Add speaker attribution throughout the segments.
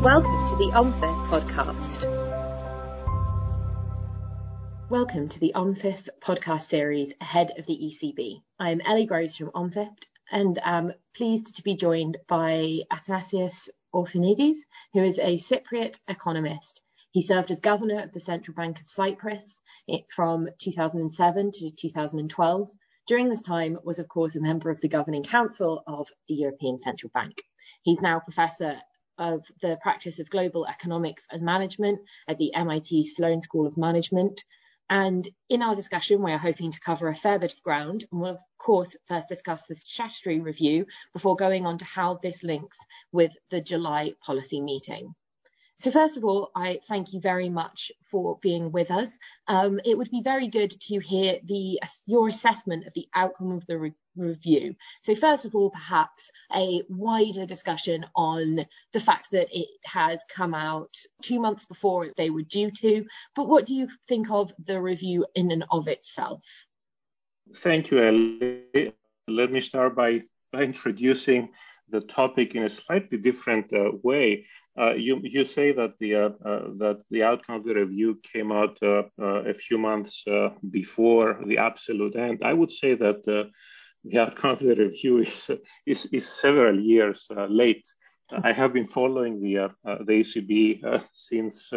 Speaker 1: Welcome to the OnFIF podcast. Welcome to the OnFIF podcast series ahead of the ECB. I am Ellie Groves from OnFIF and am pleased to be joined by Athanasios Orphanides, who is a Cypriot economist. He served as governor of the Central Bank of Cyprus from 2007 to 2012. During this time was, of course, a member of the Governing Council of the European Central Bank. He's now Professor of the Practice of Global Economics and Management at the MIT Sloan School of Management. And in our discussion, we are hoping to cover a fair bit of ground, and we'll, of course, first discuss the statutory review before going on to how this links with the July policy meeting. So first of all, I thank you very much for being with us. It would be very good to hear your assessment of the outcome of the review. So first of all, perhaps a wider discussion on the fact that it has come out 2 months before they were due to, but what do you think of the review in and of itself?
Speaker 2: Thank you, Ellie. Let me start by introducing the topic in a slightly different way. You say that the outcome of the review came out a few months before the absolute end. I would say that the outcome of the review is several years late. I have been following the ECB since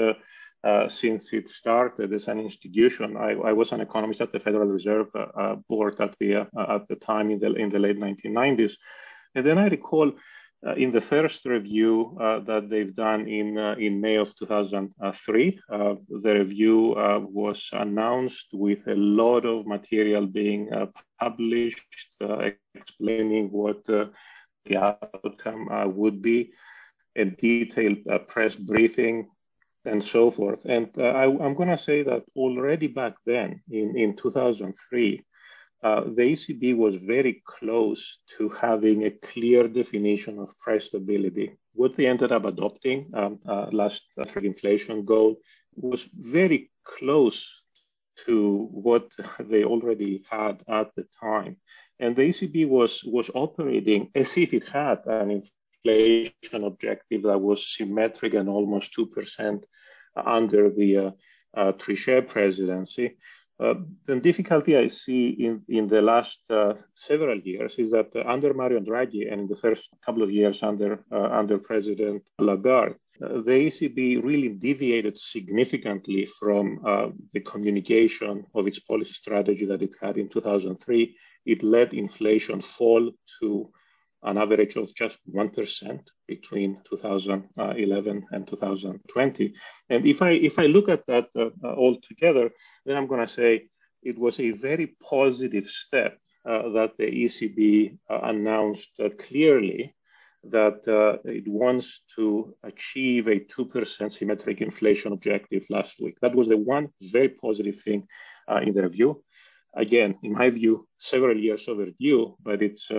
Speaker 2: it started as an institution. I was an economist at the Federal Reserve Board at the time in the late 1990s, and then I recall. In the first review that they've done in May of 2003, the review was announced with a lot of material being published, explaining what the outcome would be, a detailed press briefing, and so forth. And I'm going to say that already back then, in 2003, the ECB was very close to having a clear definition of price stability. What they ended up adopting last inflation goal was very close to what they already had at the time. And the ECB was operating as if it had an inflation objective that was symmetric and almost 2% under the Trichet presidency. The difficulty I see in the last several years is that under Mario Draghi and in the first couple of years under President Lagarde, the ECB really deviated significantly from the communication of its policy strategy that it had in 2003. It let inflation fall to an average of just 1% between 2011 and 2020. And if I look at that all together, then I'm going to say it was a very positive step that the ECB announced clearly that it wants to achieve a 2% symmetric inflation objective last week. That was the one very positive thing in the review. Again, in my view, several years overdue, but it's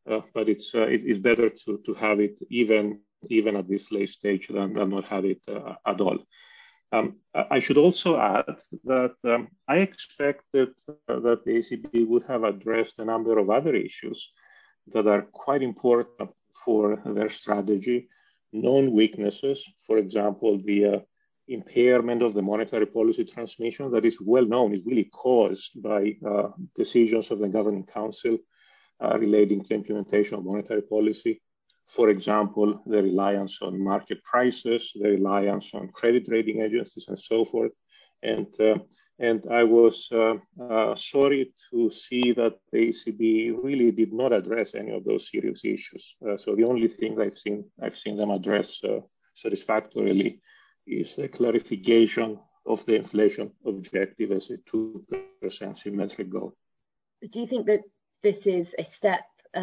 Speaker 2: better to have it even at this late stage than not have it at all. I should also add that I expected that the ECB would have addressed a number of other issues that are quite important for their strategy, known weaknesses, for example, the impairment of the monetary policy transmission that is well known, is really caused by decisions of the Governing Council relating to implementation of monetary policy. For example, the reliance on market prices, the reliance on credit rating agencies, and so forth. And I was sorry to see that the ECB really did not address any of those serious issues. So the only thing I've seen them address satisfactorily is the clarification of the inflation objective as a 2% symmetric goal.
Speaker 1: Do you think that this is a step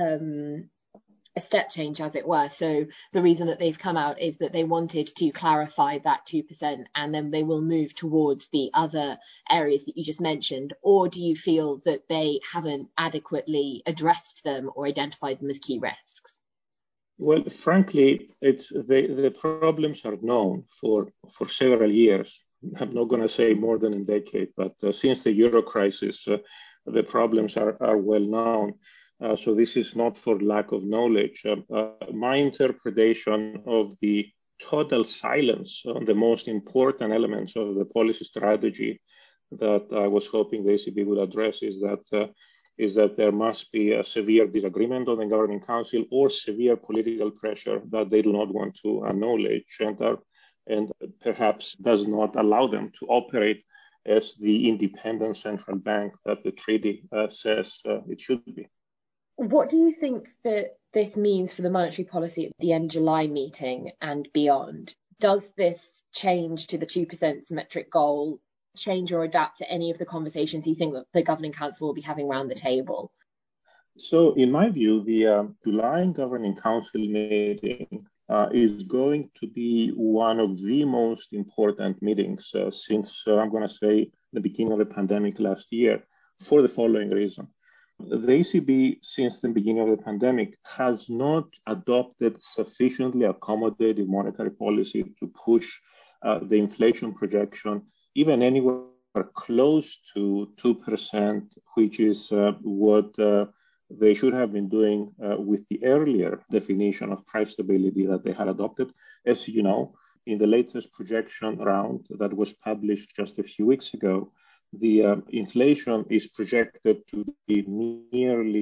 Speaker 1: change, as it were? So the reason that they've come out is that they wanted to clarify that 2%, and then they will move towards the other areas that you just mentioned? Or do you feel that they haven't adequately addressed them or identified them as key risks?
Speaker 2: Well, frankly, the problems are known for several years. I'm not going to say more than a decade, but since the Euro crisis, the problems are well known. So this is not for lack of knowledge. My interpretation of the total silence on the most important elements of the policy strategy that I was hoping the ECB would address is that there must be a severe disagreement on the Governing Council or severe political pressure that they do not want to acknowledge and perhaps does not allow them to operate as the independent central bank that the treaty says it should be.
Speaker 1: What do you think that this means for the monetary policy at the end July meeting and beyond? Does this change to the 2% symmetric goal change or adapt to any of the conversations you think that the Governing Council will be having around the table?
Speaker 2: So in my view, the July Governing Council meeting is going to be one of the most important meetings since, I'm going to say, the beginning of the pandemic last year, for the following reason. The ECB, since the beginning of the pandemic, has not adopted sufficiently accommodative monetary policy to push the inflation projection even anywhere close to 2%, which is what they should have been doing with the earlier definition of price stability that they had adopted. As you know, in the latest projection round that was published just a few weeks ago, the inflation is projected to be nearly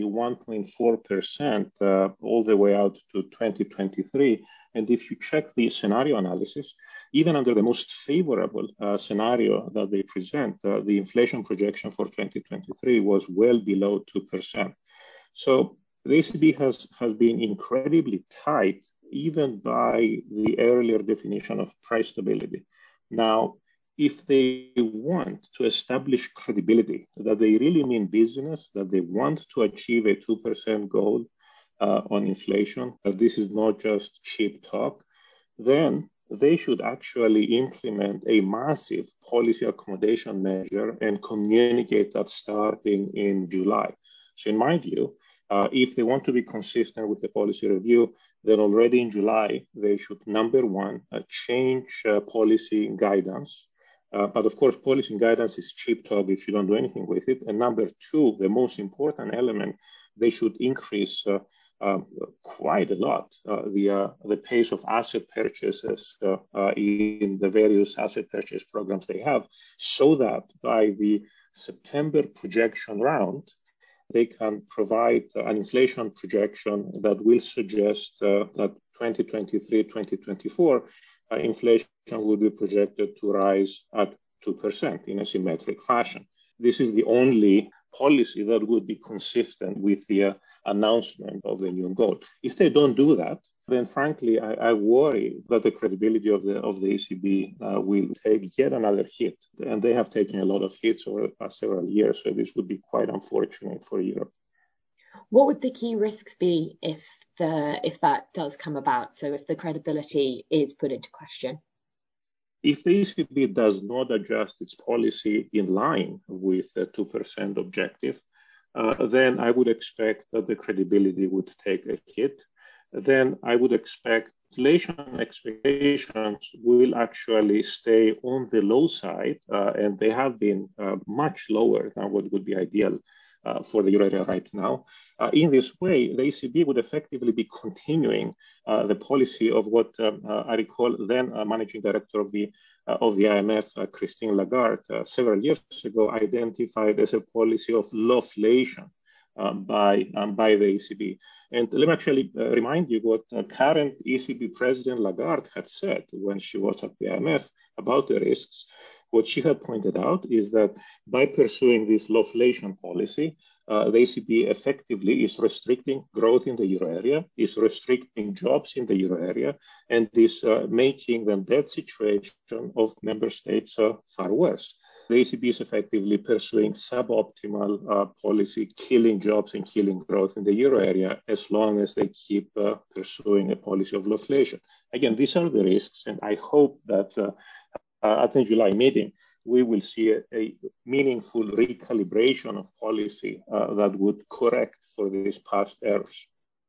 Speaker 2: 1.4% all the way out to 2023. And if you check the scenario analysis, even under the most favorable scenario that they present, the inflation projection for 2023 was well below 2%. So the ECB has been incredibly tight, even by the earlier definition of price stability. Now, if they want to establish credibility, that they really mean business, that they want to achieve a 2% goal on inflation, that this is not just cheap talk, then they should actually implement a massive policy accommodation measure and communicate that starting in July. So in my view, if they want to be consistent with the policy review, then already in July, they should, number one, change policy guidance. But of course, policy guidance is cheap talk if you don't do anything with it. And number two, the most important element, they should increase quite a lot the pace of asset purchases in the various asset purchase programs they have, so that by the September projection round, they can provide an inflation projection that will suggest that 2023-2024 inflation will be projected to rise at 2% in a symmetric fashion. This is the only policy that would be consistent with the announcement of the new goal. If they don't do that, then frankly, I worry that the credibility of the ECB will take yet another hit. And they have taken a lot of hits over the past several years, so this would be quite unfortunate for Europe.
Speaker 1: What would the key risks be if that does come about? So if the credibility is put into question?
Speaker 2: If the ECB does not adjust its policy in line with the 2% objective, then I would expect that the credibility would take a hit. Then I would expect inflation expectations will actually stay on the low side, and they have been much lower than what would be ideal for the euro area right now. In this way, the ECB would effectively be continuing the policy of what I recall then managing director of the IMF, Christine Lagarde, several years ago identified as a policy of lowflation by the ECB. And let me actually remind you what current ECB President Lagarde had said when she was at the IMF about the risks. What she had pointed out is that by pursuing this lowflation policy, the ECB effectively is restricting growth in the euro area, is restricting jobs in the euro area, and is making the debt situation of member states far worse. The ECB is effectively pursuing suboptimal policy, killing jobs and killing growth in the euro area as long as they keep pursuing a policy of lowflation. Again, these are the risks, and I hope that at the July meeting, we will see a meaningful recalibration of policy that would correct for these past errors.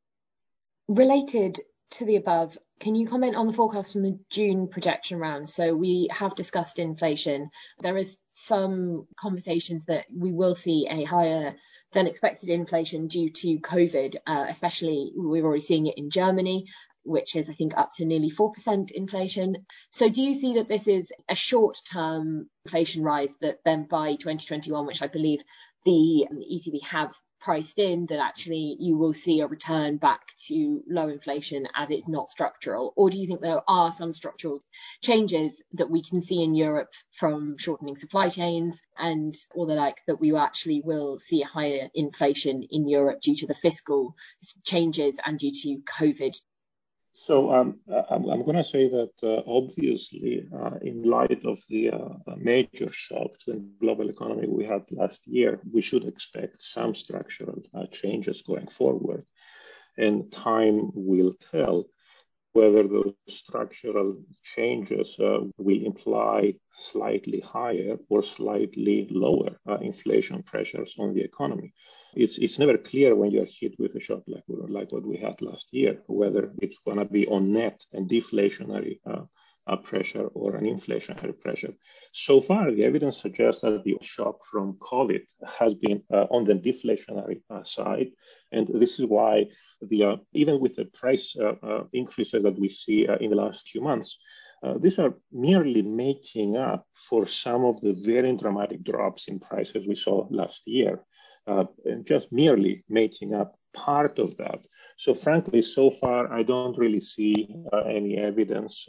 Speaker 1: Related to the above, can you comment on the forecast from the June projection round? So we have discussed inflation. There is some conversations that we will see a higher than expected inflation due to COVID, especially we're already seeing it in Germany. which is, I think, up to nearly 4% inflation. So do you see that this is a short-term inflation rise that then by 2021, which I believe the ECB have priced in, that actually you will see a return back to low inflation as it's not structural? Or do you think there are some structural changes that we can see in Europe from shortening supply chains and all the like, that we actually will see a higher inflation in Europe due to the fiscal changes and due to COVID?
Speaker 2: So I'm going to say that obviously, in light of the major shocks in global economy we had last year, we should expect some structural changes going forward. And time will tell whether those structural changes will imply slightly higher or slightly lower inflation pressures on the economy. It's never clear when you're hit with a shock like what we had last year, whether it's going to be on net and deflationary pressure or an inflationary pressure. So far, the evidence suggests that the shock from COVID has been on the deflationary side. And this is why even with the price increases that we see in the last few months, these are merely making up for some of the very dramatic drops in prices we saw last year, and just merely making up part of that. So frankly, so far, I don't really see any evidence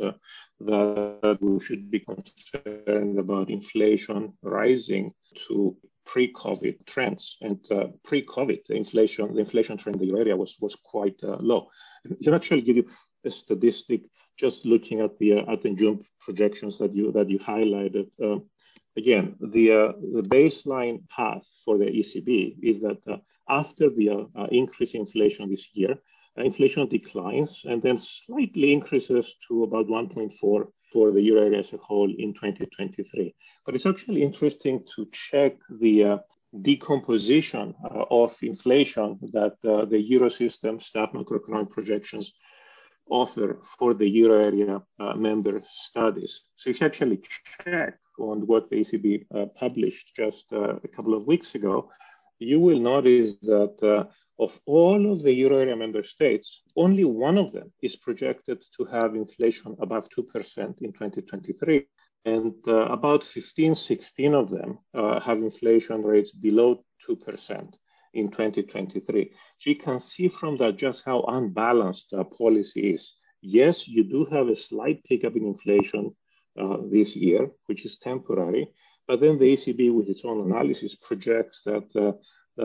Speaker 2: that we should be concerned about inflation rising to pre-COVID trends. And pre-COVID, the inflation trend in the euro area was quite low. I can actually give you a statistic just looking at the June projections that you highlighted. Again, the baseline path for the ECB is that after the increase in inflation this year, inflation declines and then slightly increases to about 1.4 for the euro area as a whole in 2023. But it's actually interesting to check the decomposition of inflation that the Eurosystem staff macroeconomic projections author for the euro area member studies. So if you actually check on what the ECB published just a couple of weeks ago, you will notice that of all of the euro area member states, only one of them is projected to have inflation above 2% in 2023. And about 16 of them have inflation rates below 2% in 2023. So you can see from that just how unbalanced policy is. Yes, you do have a slight pickup in inflation this year, which is temporary, but then the ECB, with its own analysis, projects that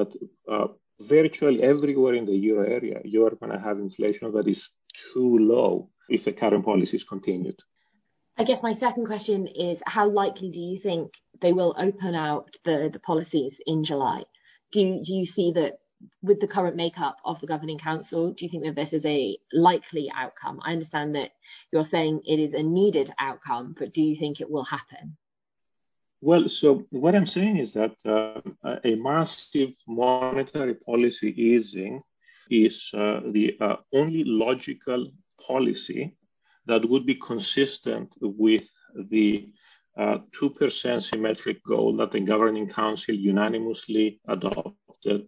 Speaker 2: virtually everywhere in the euro area, you are going to have inflation that is too low if the current policy is continued.
Speaker 1: I guess my second question is, how likely do you think they will open out the policies in July? Do you see that with the current makeup of the Governing Council, do you think that this is a likely outcome? I understand that you're saying it is a needed outcome, but do you think it will happen?
Speaker 2: Well, so what I'm saying is that a massive monetary policy easing is the only logical policy that would be consistent with the 2% symmetric goal that the Governing Council unanimously adopted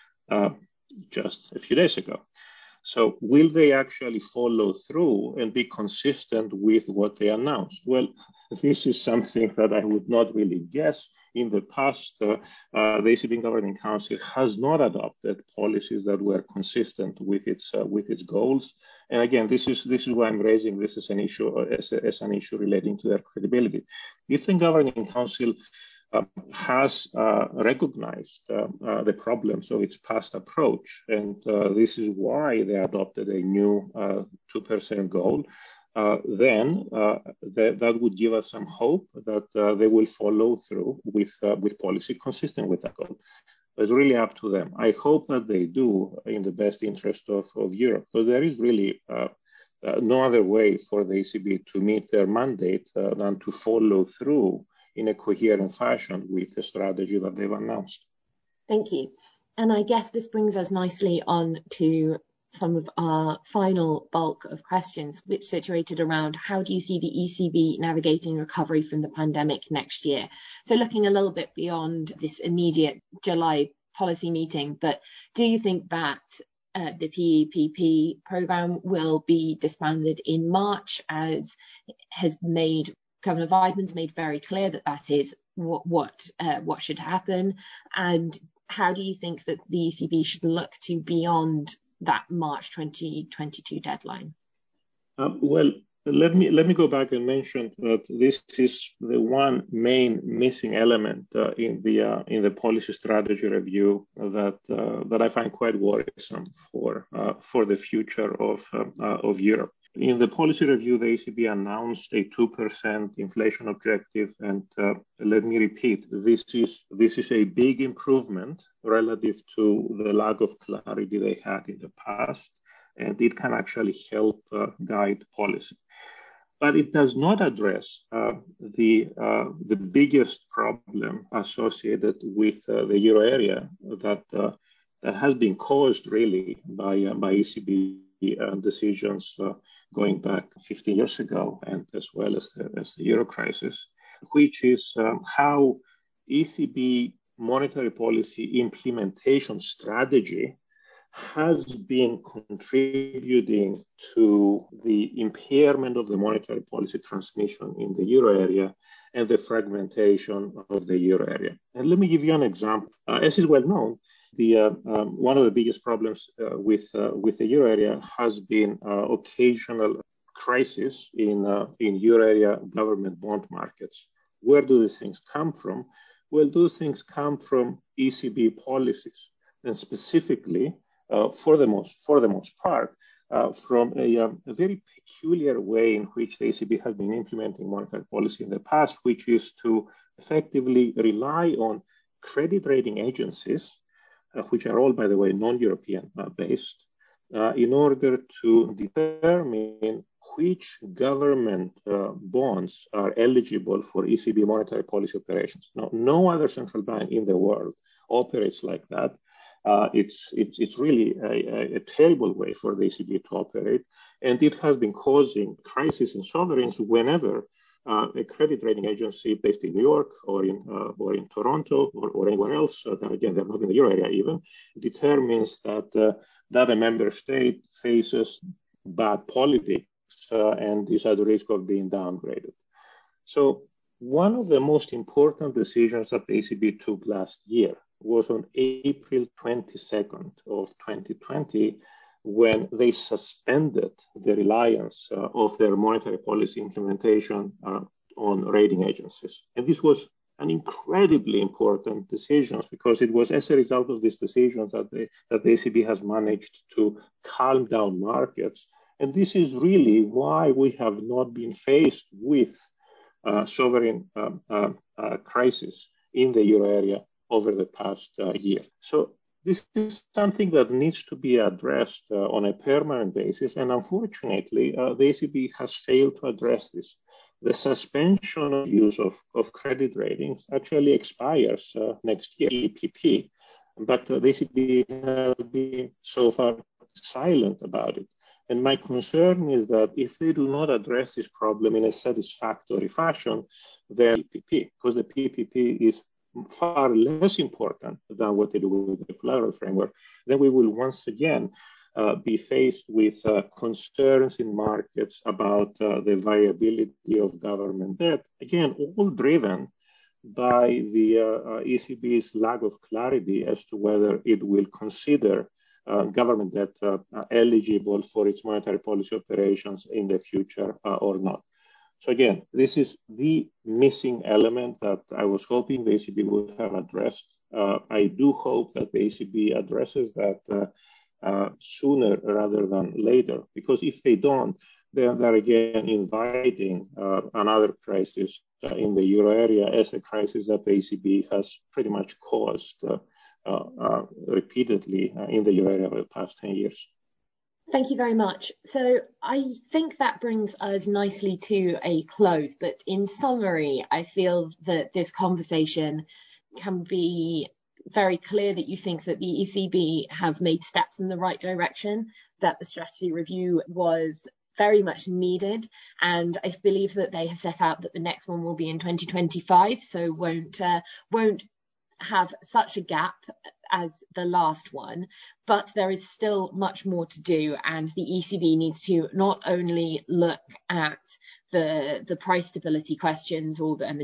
Speaker 2: just a few days ago. So will they actually follow through and be consistent with what they announced? Well, this is something that I would not really guess. In the past, the ECB Governing Council has not adopted policies that were consistent with its goals. And again, this is why I'm raising this as an issue relating to their credibility. If the Governing Council has recognized the problems of its past approach, and this is why they adopted a new 2% goal, then that would give us some hope that they will follow through with policy consistent with that goal. It's really up to them. I hope that they do in the best interest of Europe, because there is really no other way for the ECB to meet their mandate than to follow through in a coherent fashion with the strategy that they've announced.
Speaker 1: Thank you. And I guess this brings us nicely on to some of our final bulk of questions, which situated around how do you see the ECB navigating recovery from the pandemic next year? So looking a little bit beyond this immediate July policy meeting, but do you think that the PEPP programme will be disbanded in March, as has made Governor Weidmann's made very clear that is what should happen. And how do you think that the ECB should look to beyond that March 2022 deadline?
Speaker 2: Well, let me go back and mention that this is the one main missing element in the policy strategy review that I find quite worrisome for the future of Europe. In the policy review, the ECB announced a 2% inflation objective, and let me repeat, this is a big improvement relative to the lack of clarity they had in the past, and it can actually help guide policy. But it does not address the biggest problem associated with the euro area that has been caused really by ECB decisions going back 15 years ago, and as well as the euro crisis, which is how ECB monetary policy implementation strategy has been contributing to the impairment of the monetary policy transmission in the euro area and the fragmentation of the euro area. And let me give you an example. As is well known, one of the biggest problems with the euro area has been occasional crisis in euro area government bond markets. Where do these things come from? Well, those things come from ECB policies, and specifically, for the most part, from a very peculiar way in which the ECB has been implementing monetary policy in the past, which is to effectively rely on credit rating agencies, which are all, by the way, non-European based, in order to determine which government bonds are eligible for ECB monetary policy operations. Now, no other central bank in the world operates like that. It's really a terrible way for the ECB to operate, and it has been causing crisis in sovereigns whenever a credit rating agency based in New York or in Toronto or anywhere else, again, they're not in the euro area even, determines that a member state faces bad politics and is at the risk of being downgraded. So one of the most important decisions that the ECB took last year was on April 22nd of 2020, when they suspended the reliance of their monetary policy implementation on rating agencies. And this was an incredibly important decision, because it was as a result of these decisions that the ECB has managed to calm down markets. And this is really why we have not been faced with sovereign crisis in the euro area over the past year. So this is something that needs to be addressed on a permanent basis. And unfortunately, the ECB has failed to address this. The suspension of use of credit ratings actually expires next year, PEPP, but the ECB has been so far silent about it. And my concern is that if they do not address this problem in a satisfactory fashion, then PEPP, because the PEPP is far less important than what they do with the collateral framework, then we will once again be faced with concerns in markets about the viability of government debt, again, all driven by the ECB's lack of clarity as to whether it will consider government debt eligible for its monetary policy operations in the future or not. So again, this is the missing element that I was hoping the ECB would have addressed. I do hope that the ECB addresses that sooner rather than later, because if they don't, then they're again inviting another crisis in the euro area, as a crisis that the ECB has pretty much caused repeatedly in the euro area over the past 10 years.
Speaker 1: Thank you very much. So I think that brings us nicely to a close, but in summary, I feel that this conversation can be very clear that you think that the ECB have made steps in the right direction, that the strategy review was very much needed, and I believe that they have set out that the next one will be in 2025, so won't have such a gap as the last one, but there is still much more to do, and the ECB needs to not only look at the price stability questions and the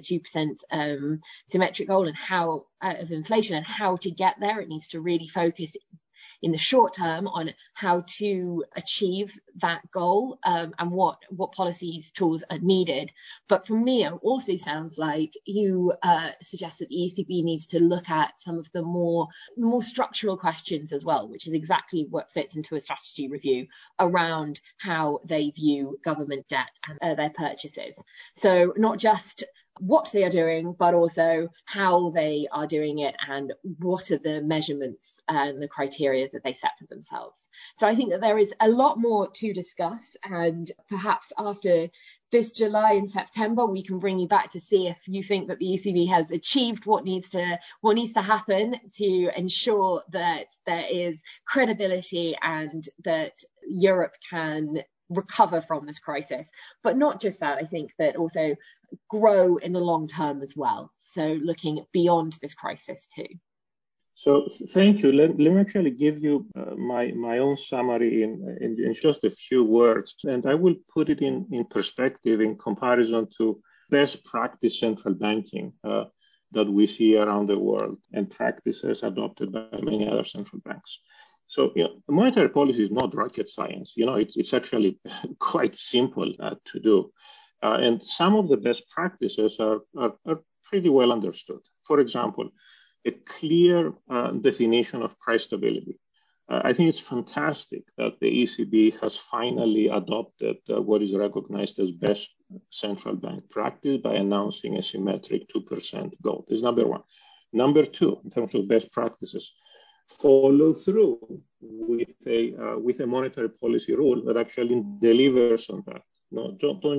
Speaker 1: 2% symmetric goal and how of inflation and how to get there. It needs to really focus in the short term on how to achieve that goal, and what policies tools are needed. But for me, it also sounds like you suggest that the ECB needs to look at some of the more structural questions as well, which is exactly what fits into a strategy review around how they view government debt and their purchases. So not just what they are doing, but also how they are doing it and what are the measurements and the criteria that they set for themselves. So I think that there is a lot more to discuss, and perhaps after this July and September we can bring you back to see if you think that the ECB has achieved what needs to happen to ensure that there is credibility and that Europe can recover from this crisis. But not just that, I think that also grow in the long term as well. So looking beyond this crisis too.
Speaker 2: So thank you. Let me actually give you my own summary in just a few words, and I will put it in perspective in comparison to best practice central banking that we see around the world and practices adopted by many other central banks. So, monetary policy is not rocket science. It's actually quite simple to do. And some of the best practices are pretty well understood. For example, a clear definition of price stability. I think it's fantastic that the ECB has finally adopted what is recognized as best central bank practice by announcing a symmetric 2% goal. This is number one. Number two, in terms of best practices, follow through with a monetary policy rule that actually delivers on that. No, don't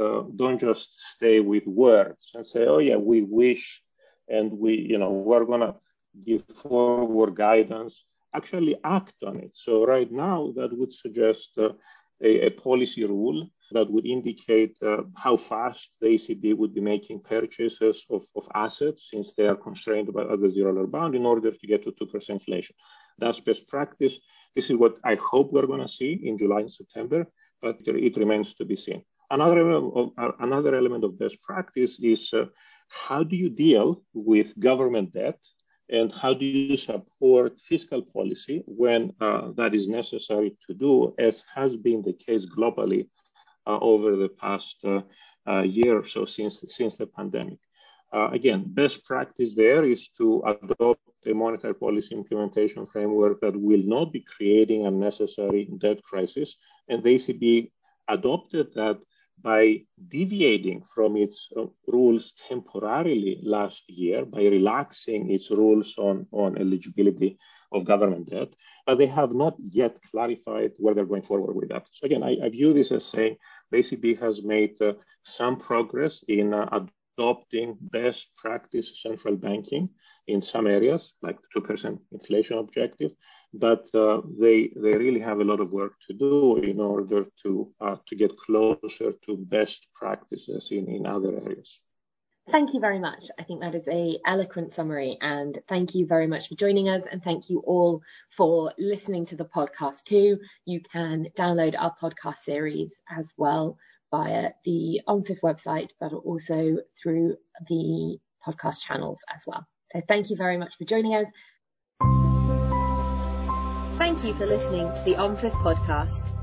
Speaker 2: just stay with words and say, oh yeah, we wish, and we're gonna give forward guidance. Actually act on it. So right now, that would suggest a policy rule that would indicate how fast the ECB would be making purchases of assets, since they are constrained by the zero-dollar bond, in order to get to 2% inflation. That's best practice. This is what I hope we're going to see in July and September, but it remains to be seen. Another element of best practice is how do you deal with government debt, and how do you support fiscal policy when that is necessary to do, as has been the case globally over the past year or so since the pandemic. Again, best practice there is to adopt a monetary policy implementation framework that will not be creating unnecessary debt crisis. And the ECB adopted that by deviating from its rules temporarily last year, by relaxing its rules on eligibility of government debt, but they have not yet clarified where they're going forward with that. So again, I view this as saying the ECB has made some progress in adopting best practice central banking in some areas, like the 2% inflation objective, but they really have a lot of work to do in order to get closer to best practices in other areas.
Speaker 1: Thank you very much. I think that is an eloquent summary, and thank you very much for joining us, and thank you all for listening to the podcast too. You can download our podcast series as well via the ONFIF website, but also through the podcast channels as well. So thank you very much for joining us. Thank you for listening to the ONFIF podcast.